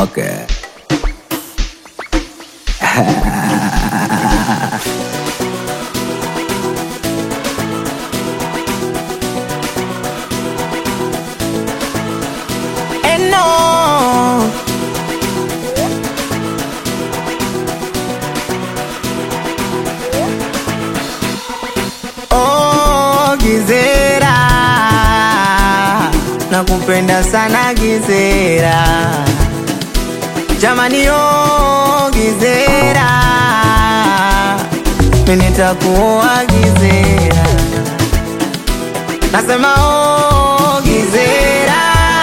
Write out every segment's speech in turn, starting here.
Okay. And no, oh Gizera, nakupenda sana Gizera. Jamani oh Gizera, mimi nitakuoa Gizera. Nasema oh Gizera,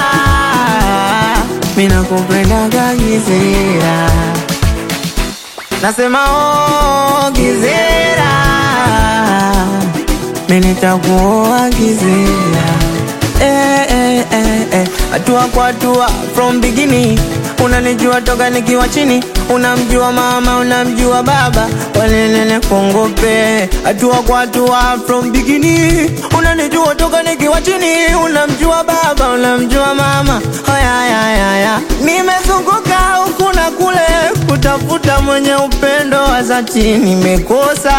mimi nakupenda Gizera. Nasema oh Gizera, mimi nitakuoa Gizera. Hatua kwa hatua from beginning. Unanijua toka nikiwa chini, unamjua mama, unamjua baba, walelele kongope. Hatua kwa hatua from beginning. Unanijua toka nikiwa chini, unamjua baba, unamjua mama. Haya nimezunguka huku na kule kutafuta mwenye upendo wa dhati, nimekosa.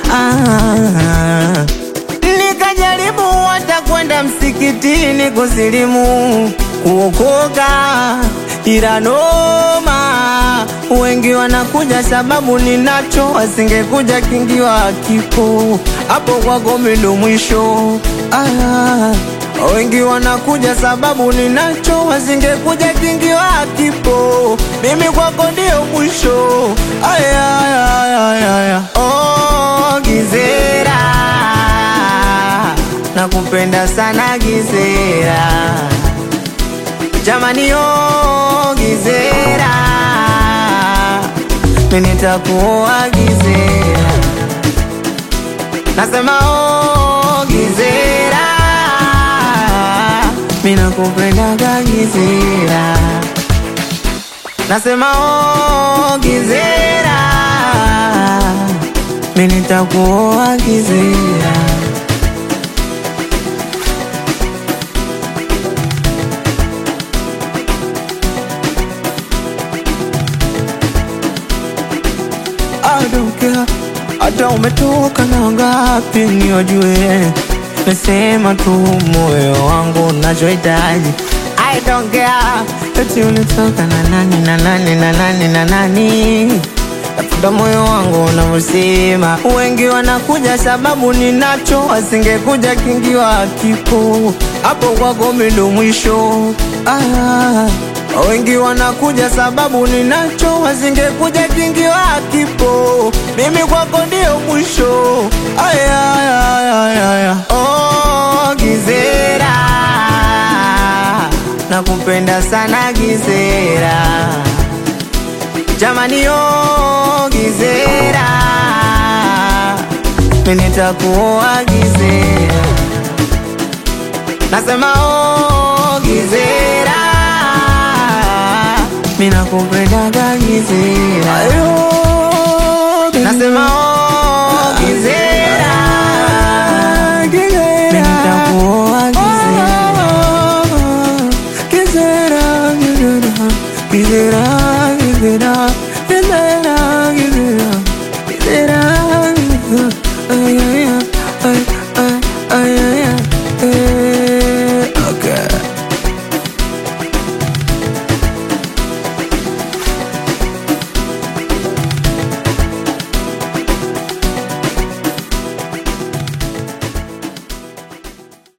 Nikajaribu hata kwenda msikitini kusilimu, kuokoka, ila noma. Wengi wanakuja sababu ninacho, wasingekuja kingiwa kipo hapo kwako ndo mwisho. Wengi wanakuja sababu ninacho, wasingekuja kingiwa kipo, mimi kwako ndio mwisho. Oh Gizera, nakupenda sana Gizera. Jamani oh Gizera, mimi nitakuoa Gizera. Nasema oh Gizera, mimi nakupenda Gizera. Nasema oh Gizera, mimi nitakuoa Gizera. I don't care, hata umetoka na ngapi niojue, nasema tu moyo wangu unachohitaji. I don't care, eti ulitoka na nani, tafuta moyo wangu unavyosema. Wengi wanakuja sababu ninacho, wasingekuja kingiwa kipo hapo kwako ndo mwisho. Wengi wanakuja sababu ninacho, wasingekuja kingiwa kipo, mimi kwako ndio mwisho. Oh Gizera, nakupenda sana Gizera. Jamani oh Gizera, mimi nitakuoa Gizera. Nasema oh Gizera, mimi nakupenda Gizera. Nasema